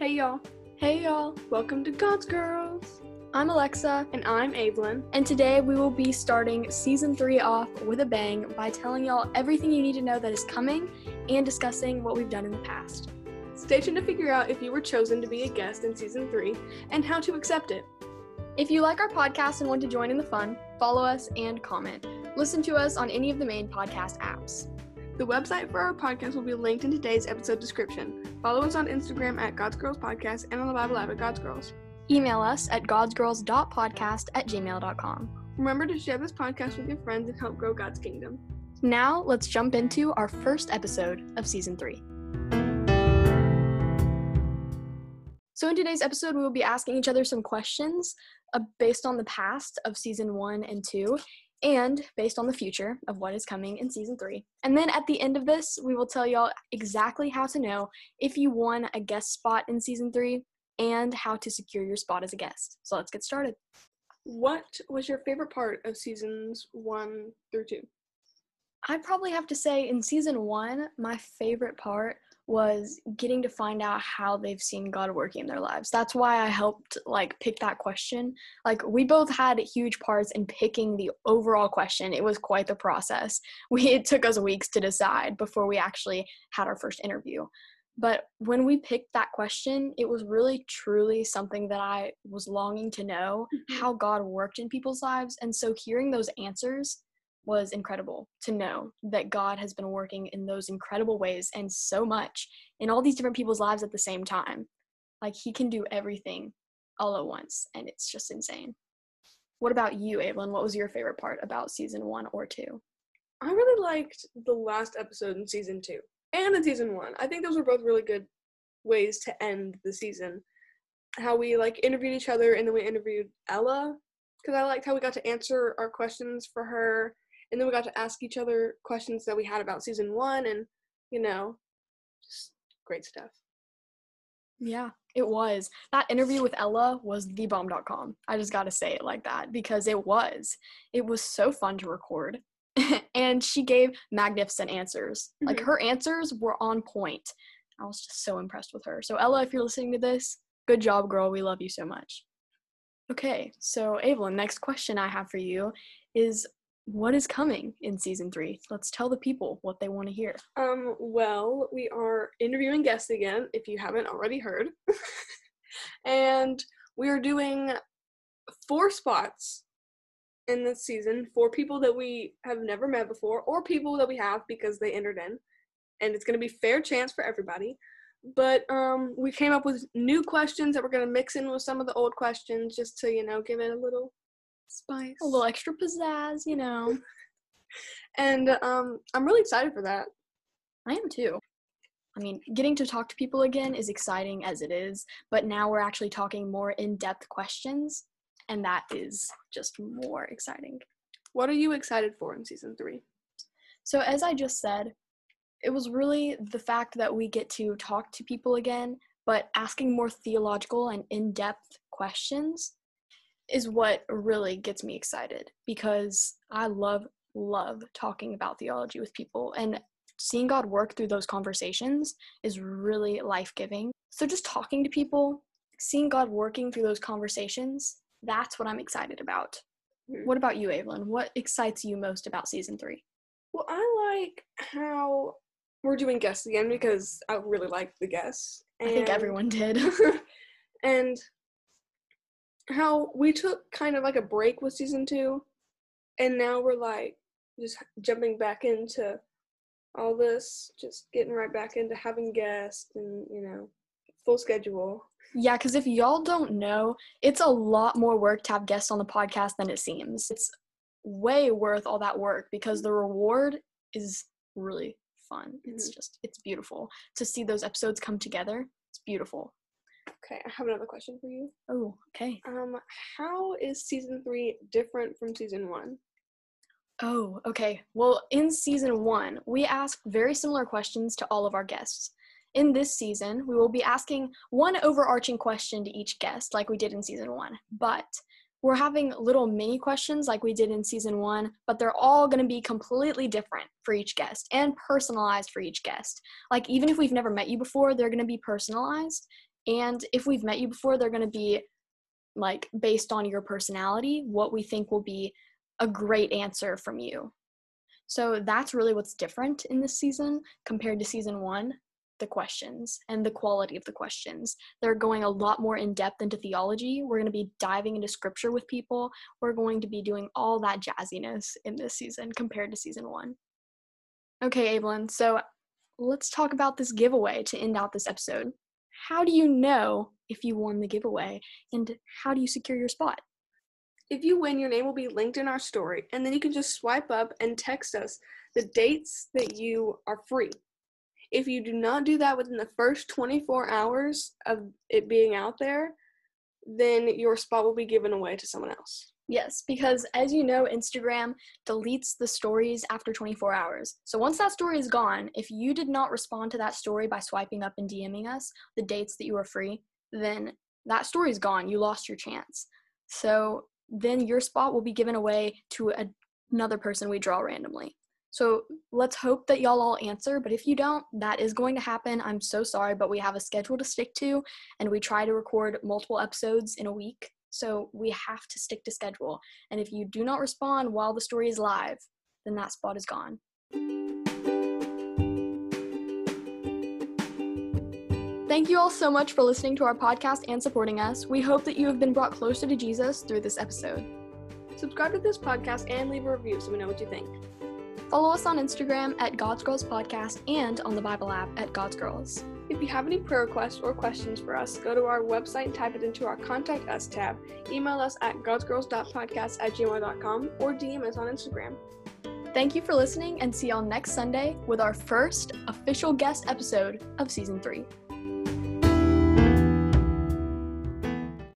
Hey y'all, welcome to God's Girls. I'm Alexa, And I'm Evelyn. and today we will be starting Season 3 off with a bang by telling y'all everything you need to know that is coming and discussing what we've done in the past. Stay tuned to figure out if you were chosen to be a guest in Season 3 and how to accept it. If you like our podcast and want to join in the fun, follow us and comment. Listen to us on any of the main podcast apps. The website for our podcast will be linked in today's episode description. Follow us on Instagram at God's Girls Podcast and on the Bible app at God's Girls. Email us at godsgirls.podcast@gmail.com. Remember to share this podcast with your friends and help grow God's kingdom. Now, let's jump into our first episode of Season 3. So in today's episode, we will be asking each other some questions based on the past of Season 1 and 2, and based on the future of what is coming in Season 3. And then at the end of this, we will tell y'all exactly how to know if you won a guest spot in Season 3 and how to secure your spot as a guest. So let's get started. What was your favorite part of Seasons 1 through 2? I'd probably have to say in Season 1, my favorite part was getting to find out how they've seen God working in their lives. That's why I helped pick that question. We both had huge parts in picking the overall question. It was quite the process. It took us weeks to decide before we actually had our first interview. But when we picked that question, it was really truly something that I was longing to know, how God worked in people's lives. And so hearing those answers was incredible to know that God has been working in those incredible ways and so much in all these different people's lives at the same time. He can do everything all at once, and it's just insane. What about you, Evelyn? What was your favorite part about Season 1 or 2? I really liked the last episode in Season 2 and in Season 1. I think those were both really good ways to end the season. How we interviewed each other, and then we interviewed Ella, because I liked how we got to answer our questions for her. And then we got to ask each other questions that we had about Season 1 and, just great stuff. Yeah, it was. That interview with Ella was thebomb.com. I just got to say it like that because it was. It was so fun to record. And she gave magnificent answers. Her answers were on point. I was just so impressed with her. So Ella, if you're listening to this, good job, girl. We love you so much. Okay, so Evelyn, next question I have for you is, what is coming in Season 3? Let's tell the people what they want to hear. Well, we are interviewing guests again, if you haven't already heard. And we are doing 4 spots in this season for people that we have never met before, or people that we have because they entered in. And it's going to be fair chance for everybody. But we came up with new questions that we're going to mix in with some of the old questions just to, give it a little spice. A little extra pizzazz, And I'm really excited for that. I am too. Getting to talk to people again is exciting as it is, but now we're actually talking more in-depth questions, and that is just more exciting. What are you excited for in Season 3? So as I just said, it was really the fact that we get to talk to people again, but asking more theological and in-depth questions is what really gets me excited, because I love talking about theology with people, and seeing God work through those conversations is really life-giving. So just talking to people, seeing God working through those conversations, that's what I'm excited about. What about you, Evelyn? What excites you most about Season 3? Well, I like how we're doing guests again because I really like the guests. I think everyone did. And how we took kind of a break with Season 2, and now we're just jumping back into all this, just getting right back into having guests and, full schedule. Yeah, because if y'all don't know, it's a lot more work to have guests on the podcast than it seems. It's way worth all that work because the reward is really fun. It's beautiful to see those episodes come together. It's beautiful. Okay, I have another question for you. Oh, okay. How is Season 3 different from Season 1? Oh, okay. Well, in Season 1, we asked very similar questions to all of our guests. In this season, we will be asking one overarching question to each guest like we did in Season 1, but we're having little mini questions like we did in Season 1, but they're all going to be completely different for each guest and personalized for each guest. Even if we've never met you before, they're going to be personalized. And if we've met you before, they're going to be like based on your personality, what we think will be a great answer from you. So that's really what's different in this season compared to season 1, the questions and the quality of the questions. They're going a lot more in depth into theology. We're going to be diving into scripture with people. We're going to be doing all that jazziness in this season compared to season 1. Okay, Evelyn, so let's talk about this giveaway to end out this episode. How do you know if you won the giveaway, and how do you secure your spot? If you win, your name will be linked in our story, and then you can just swipe up and text us the dates that you are free. If you do not do that within the first 24 hours of it being out there, then your spot will be given away to someone else. Yes, because as you know, Instagram deletes the stories after 24 hours. So once that story is gone, if you did not respond to that story by swiping up and DMing us the dates that you were free, then that story is gone. You lost your chance. So then your spot will be given away to another person we draw randomly. So let's hope that y'all all answer, but if you don't, that is going to happen. I'm so sorry, but we have a schedule to stick to, and we try to record multiple episodes in a week, so we have to stick to schedule. And if you do not respond while the story is live, then that spot is gone. Thank you all so much for listening to our podcast and supporting us. We hope that you have been brought closer to Jesus through this episode. Subscribe to this podcast and leave a review so we know what you think. Follow us on Instagram at God's Girls Podcast and on the Bible app at God's Girls. If you have any prayer requests or questions for us, go to our website and type it into our Contact Us tab. Email us at godsgirls.podcast@gmail.com or DM us on Instagram. Thank you for listening, and see y'all next Sunday with our first official guest episode of Season 3.